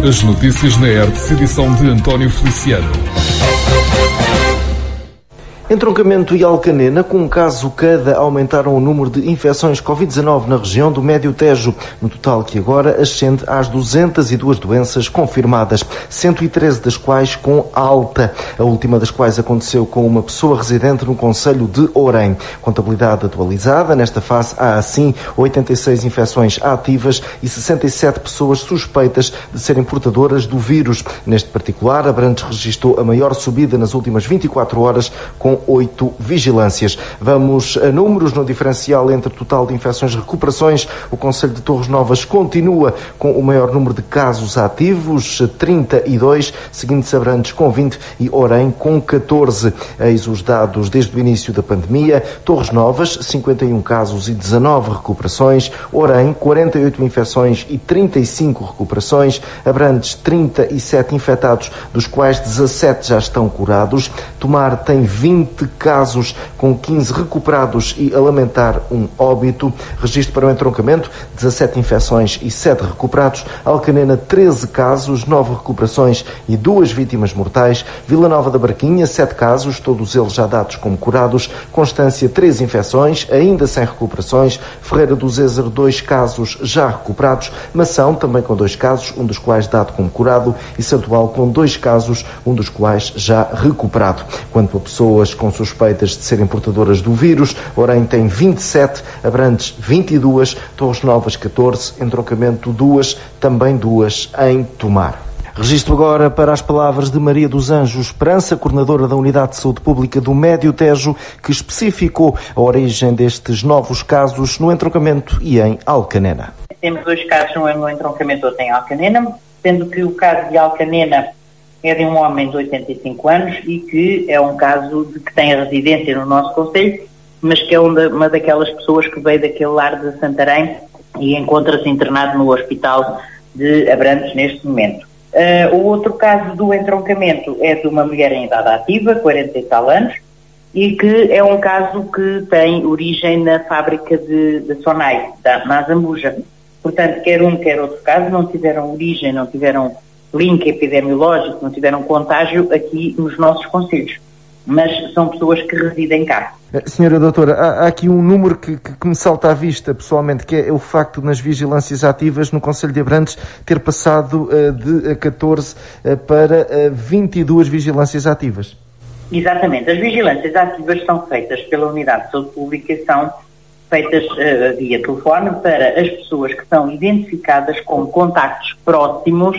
As notícias na ERDS, edição de António Feliciano. Entroncamento e Alcanena, com um caso cada, aumentaram o número de infecções Covid-19 na região do Médio Tejo, no total que agora ascende às 202 doenças confirmadas, 113 das quais com alta, a última das quais aconteceu com uma pessoa residente no concelho de Orém. Contabilidade atualizada, nesta fase há assim 86 infecções ativas e 67 pessoas suspeitas de serem portadoras do vírus. Neste particular, Abrantes registrou a maior subida nas últimas 24 horas, com 8 vigilâncias. Vamos a números no diferencial entre o total de infecções e recuperações. O concelho de Torres Novas continua com o maior número de casos ativos, 32, seguindo-se Abrantes com 20 e Orém com 14. Eis os dados desde o início da pandemia. Torres Novas, 51 casos e 19 recuperações. Orém, 48 infecções e 35 recuperações. Abrantes, 37 infectados, dos quais 17 já estão curados. Tomar tem 20 casos, com 15 recuperados e a lamentar um óbito. Registro para o entroncamento, 17 infecções e 7 recuperados. Alcanena, 13 casos, 9 recuperações e 2 vítimas mortais. Vila Nova da Barquinha, 7 casos, todos eles já dados como curados. Constância, 3 infecções, ainda sem recuperações. Ferreira do Zézer, 2 casos já recuperados. Mação, também com 2 casos, um dos quais dado como curado. E Santoal, com 2 casos, um dos quais já recuperado. Quanto a pessoas com suspeitas de serem portadoras do vírus, Orém tem 27, Abrantes 22, Torres Novas 14, entroncamento 2, também 2 em Tomar. Registro agora para as palavras de Maria dos Anjos Esperança, coordenadora da Unidade de Saúde Pública do Médio Tejo, que especificou a origem destes novos casos no entroncamento e em Alcanena. Temos 2 casos no entroncamento e em Alcanena, sendo que o caso de Alcanena é de um homem de 85 anos e que é um caso de que tem a residência no nosso concelho, mas que é uma daquelas pessoas que veio daquele lar de Santarém e encontra-se internado no hospital de Abrantes neste momento. O outro caso do entroncamento é de uma mulher em idade ativa, 40 e tal anos, e que é um caso que tem origem na fábrica de Sonai, na Azambuja. Portanto, quer um, quer outro caso, não tiveram origem, não tiveram link epidemiológico, não tiveram contágio aqui nos nossos concelhos, mas são pessoas que residem cá. Senhora doutora, há aqui um número que me salta à vista pessoalmente, que é o facto de nas vigilâncias ativas no concelho de Abrantes ter passado de 14 para 22 vigilâncias ativas. Exatamente, as vigilâncias ativas são feitas pela Unidade de Saúde Pública e são feitas via telefone para as pessoas que são identificadas como contactos próximos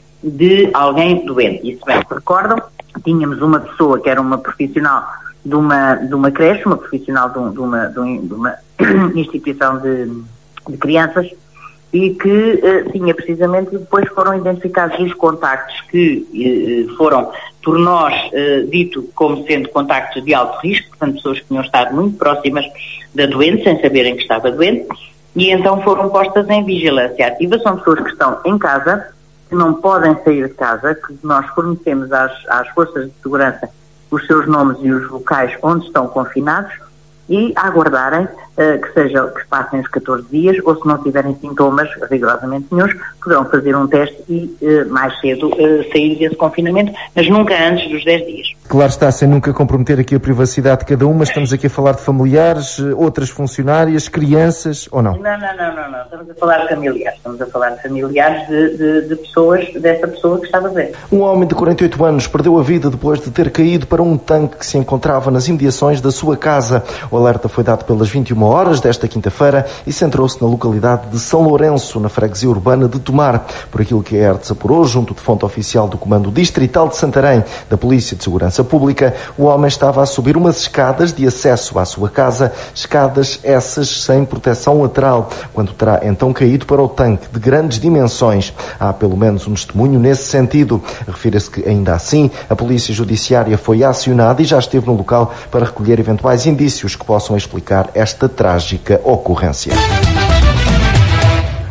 de alguém doente. E se bem se recordam, tínhamos uma pessoa que era uma profissional de uma creche, uma profissional de uma instituição de crianças e que tinha precisamente, depois foram identificados os contactos que foram por nós dito como sendo contactos de alto risco, portanto pessoas que tinham estado muito próximas da doente sem saberem que estava doente, e então foram postas em vigilância ativa. São pessoas que estão em casa, que não podem sair de casa, que nós fornecemos às forças de segurança os seus nomes e os locais onde estão confinados e a aguardarem que passem os 14 dias, ou se não tiverem sintomas rigorosamente nenhuns, poderão fazer um teste e mais cedo sair desse confinamento, mas nunca antes dos 10 dias. Claro está, sem nunca comprometer aqui a privacidade de cada um, mas estamos aqui a falar de familiares, outras funcionárias, crianças, ou não? Não. Estamos a falar de familiares. Estamos a falar de familiares de pessoas, dessa pessoa que estava a ver. Um homem de 48 anos perdeu a vida depois de ter caído para um tanque que se encontrava nas imediações da sua casa. O alerta foi dado pelas 21 horas desta quinta-feira e centrou-se na localidade de São Lourenço, na freguesia urbana de Tomar. Por aquilo que a ERDS apurou, junto de fonte oficial do Comando Distrital de Santarém, da Polícia de Segurança Pública, o homem estava a subir umas escadas de acesso à sua casa, escadas essas sem proteção lateral, quando terá então caído para o tanque de grandes dimensões. Há pelo menos um testemunho nesse sentido. Refira-se que, ainda assim, a Polícia Judiciária foi acionada e já esteve no local para recolher eventuais indícios que possam explicar esta trágica ocorrência.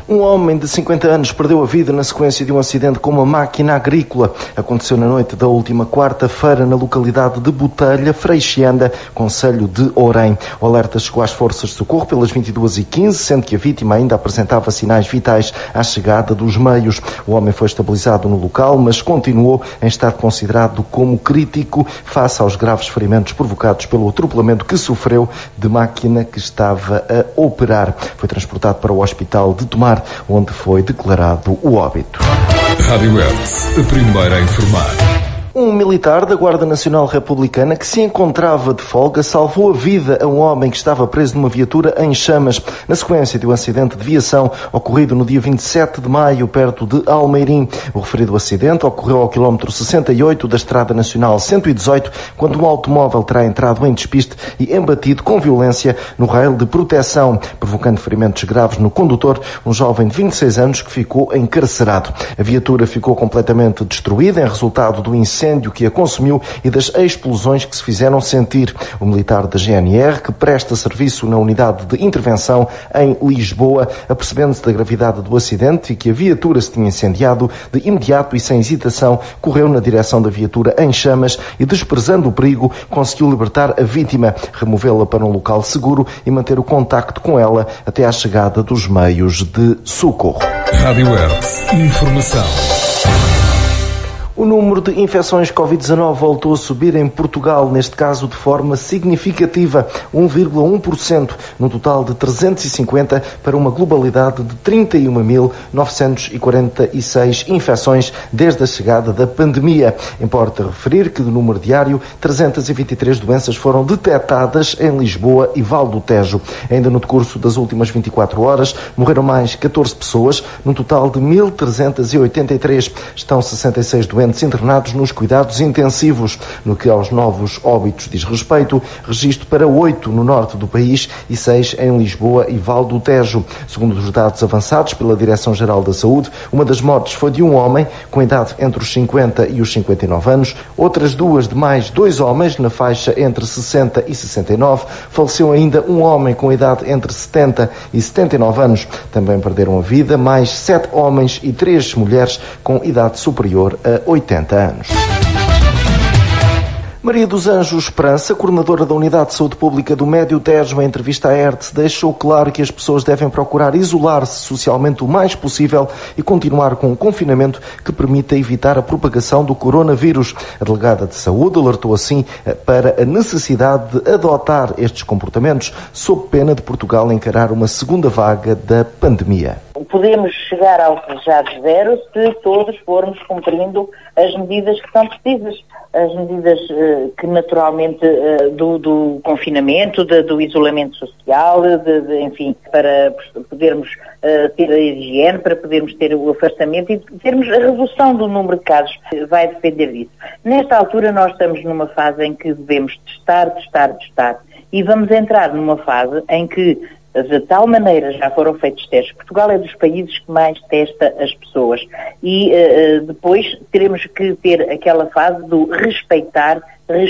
Um homem de 50 anos perdeu a vida na sequência de um acidente com uma máquina agrícola. Aconteceu na noite da última quarta-feira na localidade de Botelha, Freixianda, concelho de Orém. O alerta chegou às forças de socorro pelas 22h15, sendo que a vítima ainda apresentava sinais vitais à chegada dos meios. O homem foi estabilizado no local, mas continuou em estado considerado como crítico face aos graves ferimentos provocados pelo atropelamento que sofreu de máquina que estava a operar. Foi transportado para o hospital de Tomar, onde foi declarado o óbito. Rádio Hertz, a primeira a informar. Um militar da Guarda Nacional Republicana que se encontrava de folga salvou a vida a um homem que estava preso numa viatura em chamas, na sequência de um acidente de viação ocorrido no dia 27 de maio, perto de Almeirim. O referido acidente ocorreu ao quilómetro 68 da Estrada Nacional 118, quando um automóvel terá entrado em despiste e embatido com violência no rail de proteção, provocando ferimentos graves no condutor, um jovem de 26 anos que ficou encarcerado. A viatura ficou completamente destruída em resultado do incêndio que a consumiu e das explosões que se fizeram sentir. O militar da GNR, que presta serviço na unidade de intervenção em Lisboa, apercebendo-se da gravidade do acidente e que a viatura se tinha incendiado, de imediato e sem hesitação, correu na direção da viatura em chamas e, desprezando o perigo, conseguiu libertar a vítima, removê-la para um local seguro e manter o contacto com ela até à chegada dos meios de socorro. Rádio Hertz, informação. O número de infecções Covid-19 voltou a subir em Portugal, neste caso de forma significativa, 1,1%, num total de 350 para uma globalidade de 31.946 infecções desde a chegada da pandemia. Importa referir que, do número diário, 323 doenças foram detectadas em Lisboa e Val do Tejo. Ainda no decurso das últimas 24 horas, morreram mais 14 pessoas, num total de 1.383. Estão 66 doentes internados nos cuidados intensivos. No que aos novos óbitos diz respeito, registro para 8 no norte do país e 6 em Lisboa e Val do Tejo. Segundo os dados avançados pela Direção-Geral da Saúde, uma das mortes foi de um homem com idade entre os 50 e os 59 anos, outras duas de mais 2 homens na faixa entre 60 e 69, faleceu ainda um homem com idade entre 70 e 79 anos. Também perderam a vida mais 7 homens e 3 mulheres com idade superior a 80 anos. Maria dos Anjos Esperança, coordenadora da Unidade de Saúde Pública do Médio Tejo, em entrevista à Hertz, deixou claro que as pessoas devem procurar isolar-se socialmente o mais possível e continuar com um confinamento que permita evitar a propagação do coronavírus. A delegada de saúde alertou assim para a necessidade de adotar estes comportamentos sob pena de Portugal encarar uma segunda vaga da pandemia. Podemos chegar ao alvejados zero se todos formos cumprindo as medidas que são precisas. As medidas que naturalmente do confinamento, do isolamento social, enfim, para podermos ter a higiene, para podermos ter o afastamento e termos a redução do número de casos, vai depender disso. Nesta altura nós estamos numa fase em que devemos testar e vamos entrar numa fase em que de tal maneira já foram feitos testes. Portugal é dos países que mais testa as pessoas e depois teremos que ter aquela fase do respeitar,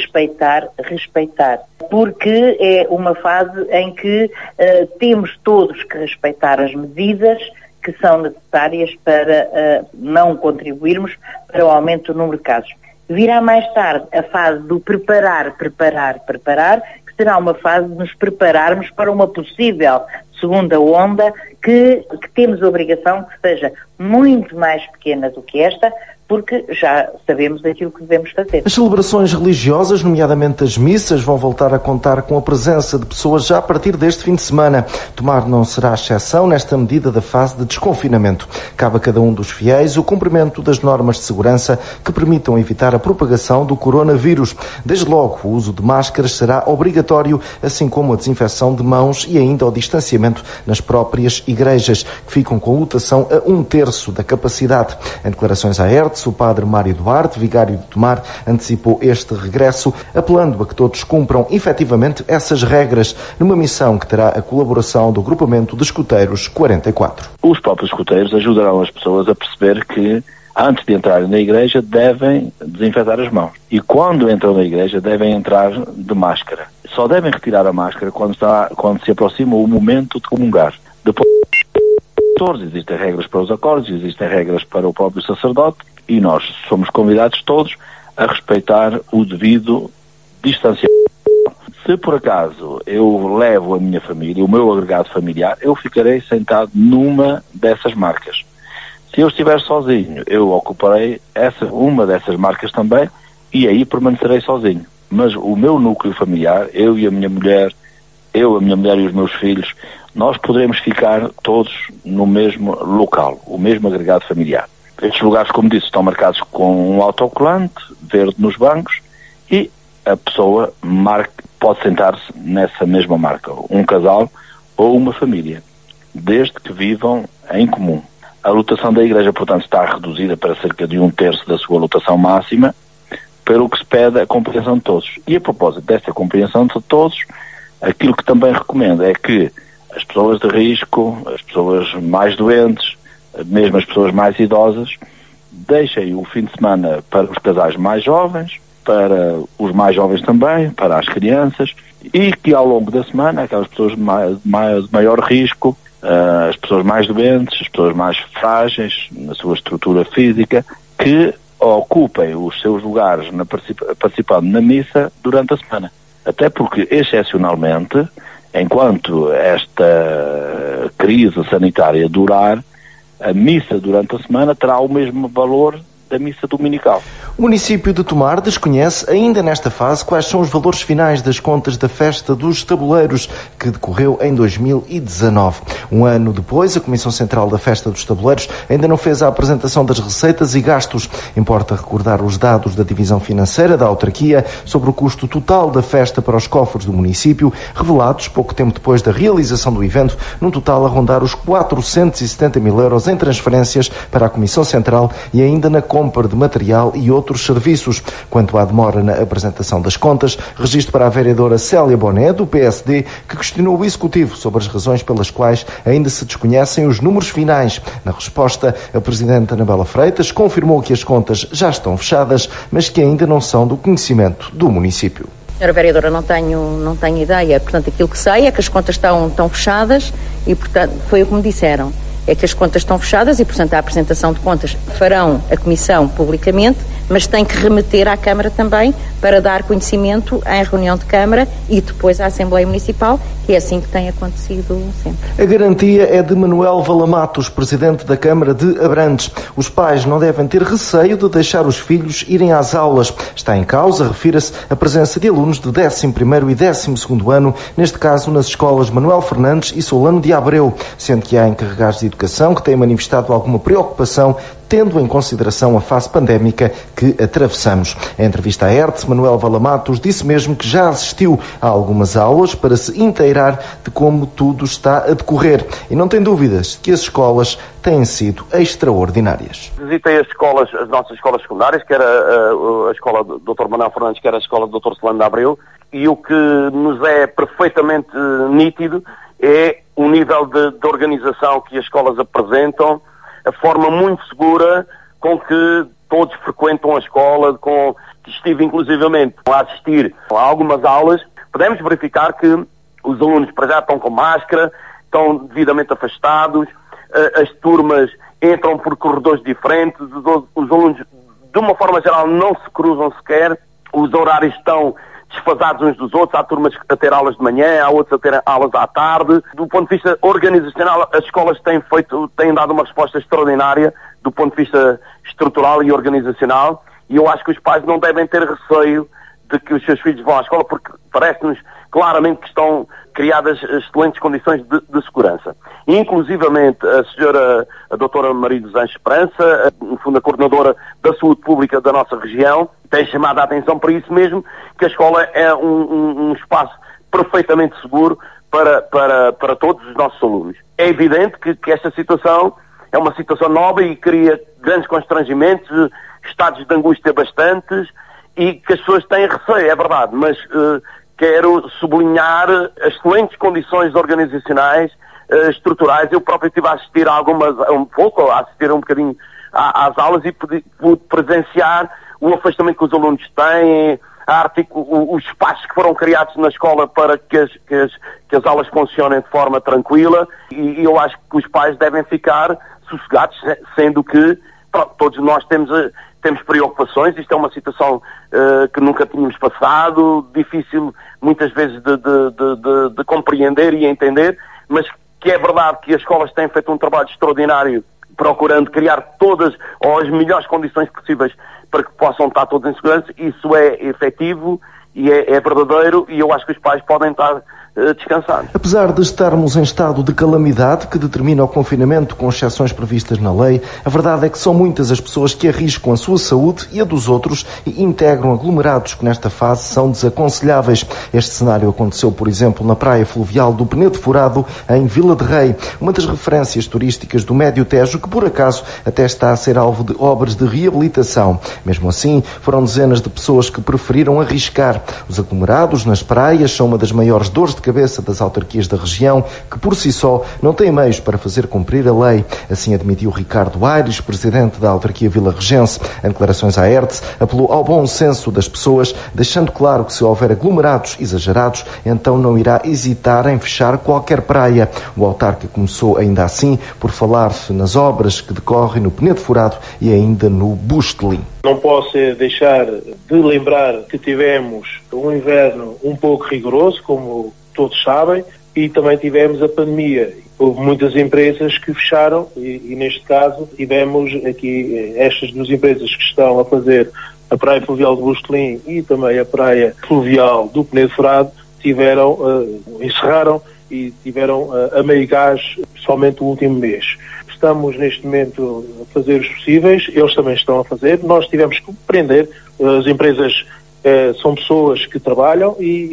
porque é uma fase em que temos todos que respeitar as medidas que são necessárias para não contribuirmos para o aumento do número de casos. Virá mais tarde a fase do preparar, será uma fase de nos prepararmos para uma possível segunda onda que temos a obrigação que seja muito mais pequena do que esta, porque já sabemos aquilo que devemos fazer. As celebrações religiosas, nomeadamente as missas, vão voltar a contar com a presença de pessoas já a partir deste fim de semana. Tomar não será exceção nesta medida da fase de desconfinamento. Cabe a cada um dos fiéis o cumprimento das normas de segurança que permitam evitar a propagação do coronavírus. Desde logo, o uso de máscaras será obrigatório, assim como a desinfecção de mãos e ainda o distanciamento nas próprias igrejas, que ficam com lotação a 1/3 da capacidade. Em declarações à Hertz, o padre Mário Duarte, vigário de Tomar, antecipou este regresso, apelando a que todos cumpram efetivamente essas regras, numa missão que terá a colaboração do Grupamento de Escuteiros 44. Os próprios escuteiros ajudarão as pessoas a perceber que, antes de entrarem na igreja, devem desinfetar as mãos. E quando entram na igreja, devem entrar de máscara. Só devem retirar a máscara quando se aproxima o momento de comungar. Depois pastores, existem regras para os acordes, existem regras para o próprio sacerdote, e nós somos convidados todos a respeitar o devido distanciamento. Se por acaso eu levo a minha família, o meu agregado familiar, eu ficarei sentado numa dessas marcas. Se eu estiver sozinho, eu ocuparei uma dessas marcas também, e aí permanecerei sozinho. Mas o meu núcleo familiar, eu e a minha mulher e os meus filhos, nós poderemos ficar todos no mesmo local, o mesmo agregado familiar. Estes lugares, como disse, estão marcados com um autocolante verde nos bancos, e a pessoa pode sentar-se nessa mesma marca, um casal ou uma família, desde que vivam em comum. A lotação da igreja, portanto, está reduzida para cerca de 1/3 da sua lotação máxima, pelo que se pede a compreensão de todos. E a propósito desta compreensão de todos, aquilo que também recomendo é que as pessoas de risco, as pessoas mais doentes, mesmo as pessoas mais idosas, deixem o fim de semana para os casais mais jovens, para os mais jovens também, para as crianças, e que ao longo da semana, aquelas pessoas de maior risco, as pessoas mais doentes, as pessoas mais frágeis na sua estrutura física, que ocupem os seus lugares participando na missa durante a semana. Até porque, excepcionalmente, enquanto esta crise sanitária durar, a missa durante a semana terá o mesmo valor da missa dominical. O município de Tomar desconhece ainda nesta fase quais são os valores finais das contas da Festa dos Tabuleiros, que decorreu em 2019. Um ano depois, a Comissão Central da Festa dos Tabuleiros ainda não fez a apresentação das receitas e gastos. Importa recordar os dados da divisão financeira da autarquia sobre o custo total da festa para os cofres do município, revelados pouco tempo depois da realização do evento, num total a rondar os 470 mil euros em transferências para a Comissão Central e ainda na compra de material e outros serviços. Quanto à demora na apresentação das contas, registro para a vereadora Célia Boné, do PSD, que questionou o Executivo sobre as razões pelas quais ainda se desconhecem os números finais. Na resposta, a Presidente Anabela Freitas confirmou que as contas já estão fechadas, mas que ainda não são do conhecimento do município. Senhora Vereadora, não tenho ideia. Portanto, aquilo que sei é que as contas estão fechadas e, portanto, foi o que me disseram. É que as contas estão fechadas e, portanto, a apresentação de contas farão a Comissão publicamente, mas tem que remeter à Câmara também para dar conhecimento em reunião de Câmara e depois à Assembleia Municipal, que é assim que tem acontecido sempre. A garantia é de Manuel Valamatos, Presidente da Câmara de Abrantes. Os pais não devem ter receio de deixar os filhos irem às aulas. Está em causa, refira-se, a presença de alunos de 11º e 12º ano, neste caso nas escolas Manuel Fernandes e Solano de Abreu, sendo que há encarregados de educação que têm manifestado alguma preocupação, tendo em consideração a fase pandémica que atravessamos. Em entrevista à ERTE, Manuel Valamatos disse mesmo que já assistiu a algumas aulas para se inteirar de como tudo está a decorrer e não tem dúvidas que as escolas têm sido extraordinárias. Visitei as nossas escolas secundárias, que era a escola do Dr. Manuel Fernandes, que era a escola do Dr. Solano de Abreu, e o que nos é perfeitamente nítido é o nível de organização que as escolas apresentam, a forma muito segura com que todos frequentam a escola, com que estive inclusivamente a assistir a algumas aulas. Podemos verificar que os alunos para já estão com máscara, estão devidamente afastados, as turmas entram por corredores diferentes, os alunos de uma forma geral não se cruzam sequer, os horários estão desfasados uns dos outros, há turmas a ter aulas de manhã, há outros a ter aulas à tarde. Do ponto de vista organizacional, as escolas têm dado uma resposta extraordinária do ponto de vista estrutural e organizacional, e eu acho que os pais não devem ter receio de que os seus filhos vão à escola, porque parece-nos claramente que estão criadas excelentes condições de segurança. Inclusivamente, a doutora Maria dos Anjos Esperança, no fundo a coordenadora da saúde pública da nossa região, tem chamado a atenção para isso mesmo, que a escola é um espaço perfeitamente seguro para todos os nossos alunos. É evidente que esta situação é uma situação nova e cria grandes constrangimentos, estados de angústia bastantes, e que as pessoas têm receio, é verdade, mas quero sublinhar as excelentes condições organizacionais, estruturais. Eu próprio estive a assistir a assistir um bocadinho às aulas e pude presenciar o afastamento que os alunos têm, os espaços que foram criados na escola para que as aulas funcionem de forma tranquila, e eu acho que os pais devem ficar sossegados, sendo que todos nós temos preocupações. Isto é uma situação que nunca tínhamos passado, difícil muitas vezes de compreender e entender, mas que é verdade que as escolas têm feito um trabalho extraordinário procurando criar todas ou as melhores condições possíveis para que possam estar todos em segurança. Isso é efetivo e é verdadeiro, e eu acho que os pais podem estar descansados. Apesar de estarmos em estado de calamidade que determina o confinamento com exceções previstas na lei, a verdade é que são muitas as pessoas que arriscam a sua saúde e a dos outros e integram aglomerados que nesta fase são desaconselháveis. Este cenário aconteceu, por exemplo, na praia fluvial do Penedo Furado, em Vila de Rei, uma das referências turísticas do Médio Tejo, que por acaso até está a ser alvo de obras de reabilitação. Mesmo assim, foram dezenas de pessoas que preferiram arriscar. Os aglomerados nas praias são uma das maiores dores de cabeça das autarquias da região, que por si só não têm meios para fazer cumprir a lei. Assim admitiu Ricardo Aires, presidente da autarquia vilarregense. Em declarações à ERTE, apelou ao bom senso das pessoas, deixando claro que se houver aglomerados exagerados, então não irá hesitar em fechar qualquer praia. O autarca começou ainda assim por falar nas obras que decorrem no Penedo Furado e ainda no Bustelim. Não posso deixar de lembrar que tivemos um inverno um pouco rigoroso, como todos sabem, e também tivemos a pandemia. Houve muitas empresas que fecharam e neste caso tivemos aqui estas duas empresas que estão a fazer a praia fluvial de Bustelim e também a praia fluvial do Penedo Furado, encerraram e tiveram a meio gás somente o último mês. Estamos neste momento a fazer os possíveis, eles também estão a fazer. Nós tivemos que compreender, as empresas são pessoas que trabalham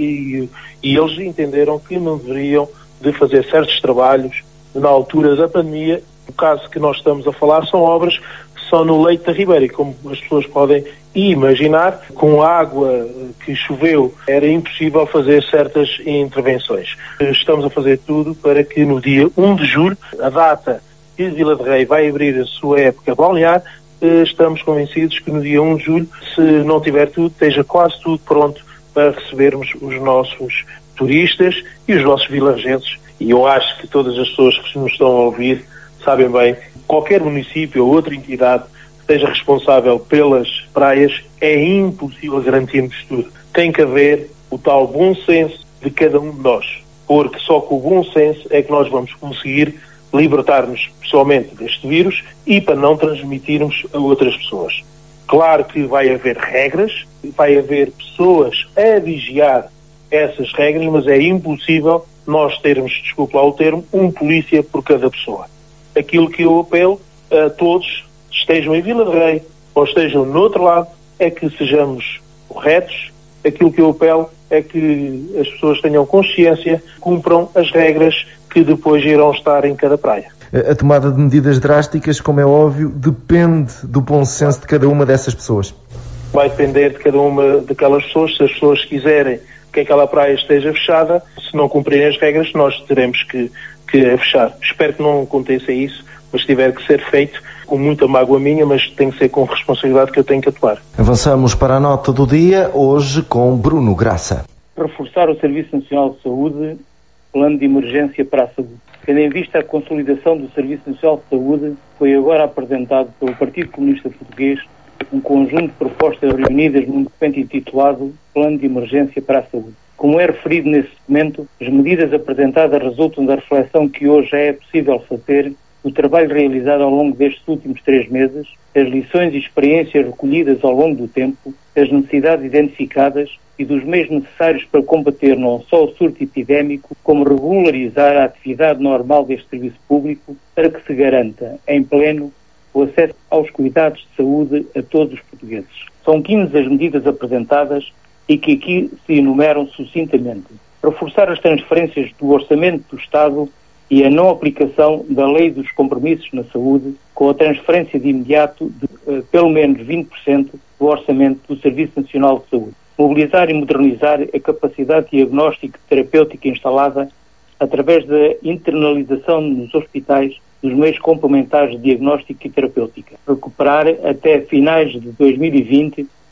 e eles entenderam que não deveriam de fazer certos trabalhos na altura da pandemia. No caso que nós estamos a falar são obras que são no leito da Ribeira, e como as pessoas podem imaginar, com a água que choveu era impossível fazer certas intervenções. Estamos a fazer tudo para que no dia 1 de julho, a data que Vila de Rei vai abrir a sua época balnear, estamos convencidos que no dia 1 de julho, se não tiver tudo, esteja quase tudo pronto para recebermos os nossos turistas e os nossos vilargenses. E eu acho que todas as pessoas que nos estão a ouvir sabem bem, qualquer município ou outra entidade que esteja responsável pelas praias, é impossível garantirmos tudo. Tem que haver o tal bom senso de cada um de nós, porque só com o bom senso é que nós vamos conseguir libertar-nos pessoalmente deste vírus e para não transmitirmos a outras pessoas. Claro que vai haver regras, vai haver pessoas a vigiar essas regras, mas é impossível nós termos, desculpe lá o termo, um polícia por cada pessoa. Aquilo que eu apelo a todos, estejam em Vila de Rei ou estejam no outro lado, é que sejamos corretos. Aquilo que eu apelo é que as pessoas tenham consciência, cumpram as regras que depois irão estar em cada praia. A tomada de medidas drásticas, como é óbvio, depende do bom senso de cada uma dessas pessoas. Vai depender de cada uma daquelas pessoas. Se as pessoas quiserem que aquela praia esteja fechada, se não cumprirem as regras, nós teremos que a fechar. Espero que não aconteça isso, mas tiver que ser feito com muita mágoa minha, mas tem que ser com responsabilidade que eu tenho que atuar. Avançamos para a nota do dia, hoje com Bruno Graça. Reforçar o Serviço Nacional de Saúde, plano de emergência para a saúde. Tendo em vista a consolidação do Serviço Nacional de Saúde, foi agora apresentado pelo Partido Comunista Português um conjunto de propostas reunidas num documento intitulado Plano de Emergência para a Saúde. Como é referido nesse documento, as medidas apresentadas resultam da reflexão que hoje já é possível fazer do trabalho realizado ao longo destes últimos 3 meses, as lições e experiências recolhidas ao longo do tempo, as necessidades identificadas e dos meios necessários para combater não só o surto epidémico, como regularizar a atividade normal deste serviço público para que se garanta, em pleno, o acesso aos cuidados de saúde a todos os portugueses. São 15 as medidas apresentadas e que aqui se enumeram sucintamente. Reforçar as transferências do orçamento do Estado e a não aplicação da Lei dos Compromissos na Saúde, com a transferência de imediato de pelo menos 20% do orçamento do Serviço Nacional de Saúde. Mobilizar e modernizar a capacidade diagnóstica e terapêutica instalada através da internalização nos hospitais dos meios complementares de diagnóstico e terapêutica. Recuperar até finais de 2020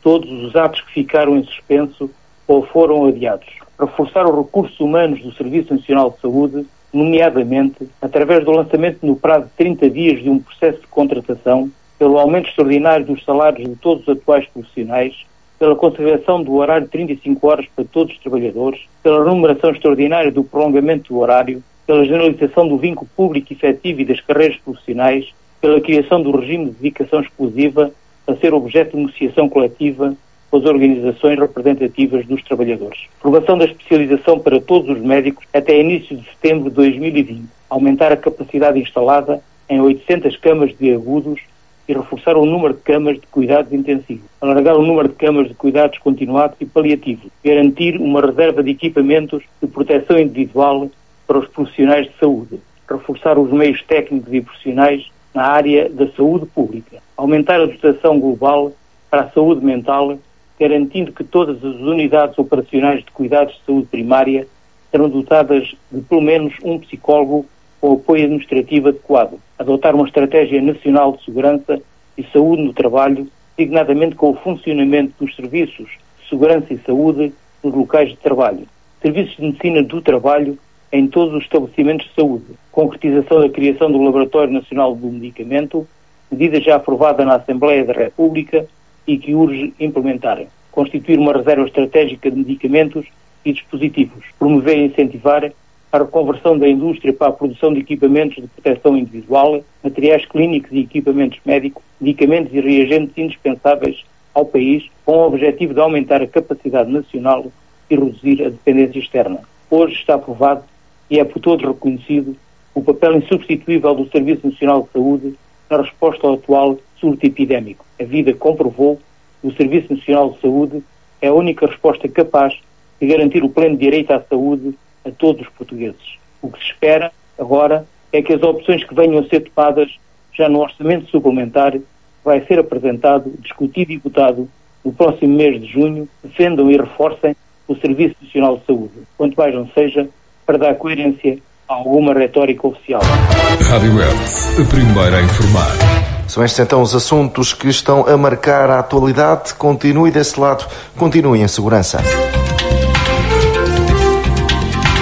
todos os atos que ficaram em suspenso ou foram adiados. Reforçar os recursos humanos do Serviço Nacional de Saúde, nomeadamente através do lançamento no prazo de 30 dias de um processo de contratação, pelo aumento extraordinário dos salários de todos os atuais profissionais, pela consagração do horário de 35 horas para todos os trabalhadores, pela remuneração extraordinária do prolongamento do horário, pela generalização do vínculo público efetivo e das carreiras profissionais, pela criação do regime de dedicação exclusiva a ser objeto de negociação coletiva com as organizações representativas dos trabalhadores. Aprovação da especialização para todos os médicos até início de setembro de 2020. Aumentar a capacidade instalada em 800 camas de agudos e reforçar o número de camas de cuidados intensivos. Alargar o número de camas de cuidados continuados e paliativos. Garantir uma reserva de equipamentos de proteção individual para os profissionais de saúde. Reforçar os meios técnicos e profissionais na área da saúde pública. Aumentar a dotação global para a saúde mental, garantindo que todas as unidades operacionais de cuidados de saúde primária serão dotadas de pelo menos um psicólogo com apoio administrativo adequado. Adotar uma estratégia nacional de segurança e saúde no trabalho, designadamente com o funcionamento dos serviços de segurança e saúde nos locais de trabalho. Serviços de medicina do trabalho em todos os estabelecimentos de saúde. Concretização da criação do Laboratório Nacional do Medicamento, medida já aprovada na Assembleia da República e que urge implementar. Constituir uma reserva estratégica de medicamentos e dispositivos. Promover e incentivar a reconversão da indústria para a produção de equipamentos de proteção individual, materiais clínicos e equipamentos médicos, medicamentos e reagentes indispensáveis ao país, com o objetivo de aumentar a capacidade nacional e reduzir a dependência externa. Hoje está aprovado e é por todos reconhecido o papel insubstituível do Serviço Nacional de Saúde na resposta ao atual surto epidémico. A vida comprovou que o Serviço Nacional de Saúde é a única resposta capaz de garantir o pleno direito à saúde a todos os portugueses. O que se espera agora é que as opções que venham a ser tomadas já no orçamento suplementar vai ser apresentado, discutido e votado no próximo mês de junho, defendam e reforcem o Serviço Nacional de Saúde. Quanto mais não seja, para dar coerência a alguma retórica oficial. Rádio Hertz, a primeira a informar. São estes então os assuntos que estão a marcar a atualidade. Continue desse lado, continue em segurança.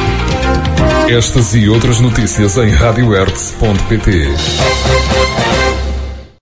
Estas e outras notícias em radiohertz.pt.